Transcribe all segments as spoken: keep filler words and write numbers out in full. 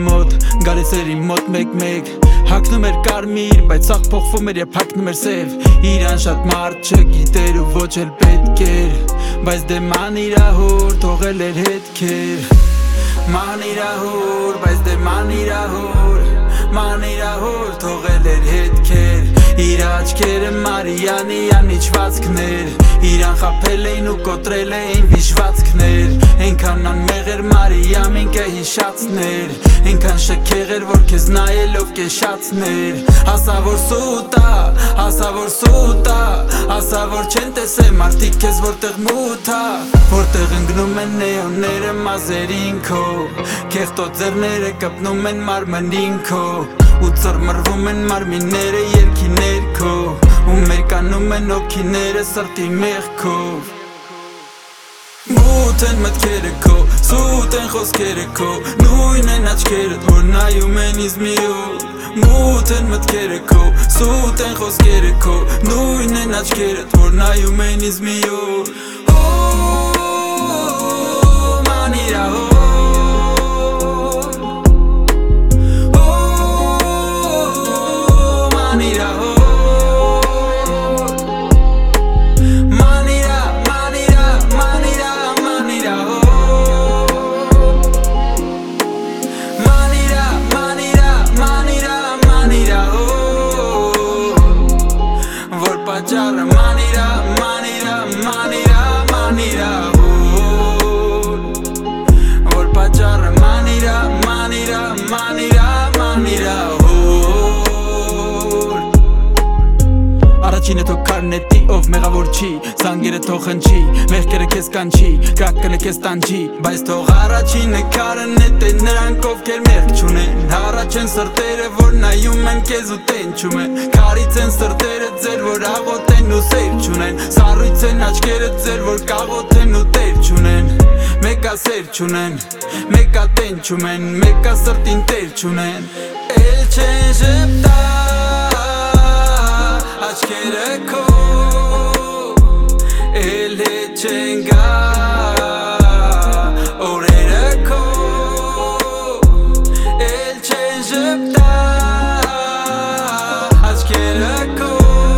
մոտ, գալիս էր իմ մոտ մեկ-մեկ Հագնում էր կարմիր, բայց սաղ փոխվում էր երբ հագնում էր սև Իրան շատ մարդ չգիտեր ու ոչ էլ պետք էր Բայց դե ման իրահոր, թողել էր հետքեր Ման իրահոր, բայց դե ման իրահոր Ման իրահոր, թողել էր հետքեր Իր աչքերը Մարիանի անիջվածքներ Իրան խաբել էին ու կոտրել էին վիժվածքներ Ենքան անմեղ էր Մարիամ ինքը հիշացներ Ենքան շքեղ էր որ քեզ նայելով կեշացներ Ասա որ սուտ ա, ասա որ սուտ ա Ասա որ չեն տեսել մարդիկ քեզ որտեղ մութ ա Որտեղ ընկնում են նեոնները մազերին քո Քեղտոտ ձեռները կպնում են մարմնին քո Ու ծռմռվում են մարմինները երգի ներքո Ու մերկանում են օքիները սրտի մեղքով Մութ են մտքերը քո, սուտ են խոսքերը քո Նույն են աչքերդ, որ նայում են ինձ մի օր Մութ են մտքերը քո, սուտ են խոսքերը քո Նույն են աչքերդ, որ նայում են ինձ մի օր Ման իրահոր Pajarra manira, manira, manira, manira Vol pajarra manira, manira, manira, manira Առաջինը թող կարնետի, ով մեղավոր չի Զանգերը թող խնչի, մեղքերը քեզ կանչի Կրակկանը քեզ տանջի Բայց թող առաջինը կարը նետե նրանք ովքեր մեղք չունեն Առաջ են սրտերը, որ նայում են քեզ ու տենչում են Քարից են սրտերը ձեր, որ աղոթեն ու սեր չունեն Սառույց են աչքերը ձեր, որ կաղոթեն ու տեր չունեն Մեկա սեր չունեն, մեկա տենչում են Մեկա սրտին տեր չունեն Էլ չեն ժպտա Աչքերը քո Էլ հետ չեն գա Օրերը քո Էլ չեն ժպտա Աչքերը քո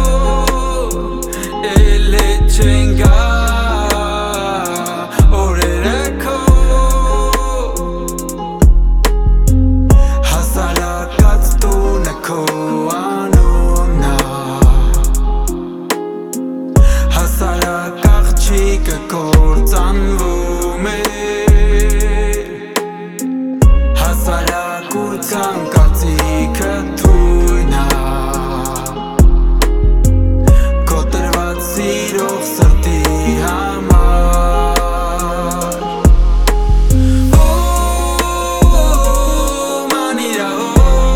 Էլ հետ չեն գա Օրերը քո Հասարակած տունը քո Հասարակ աղջիկը կործանվում է Հասարակության կարծիքը թույն ա Կոտրված սիրող սրտի համար Ման իրահոր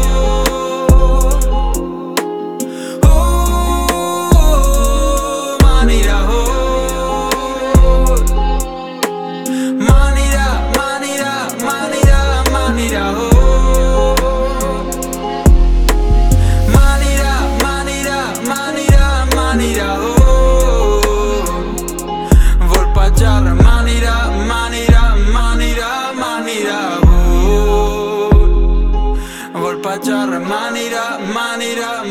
Pajarra manira, manira, manira, manira Vol pajarra manira, manira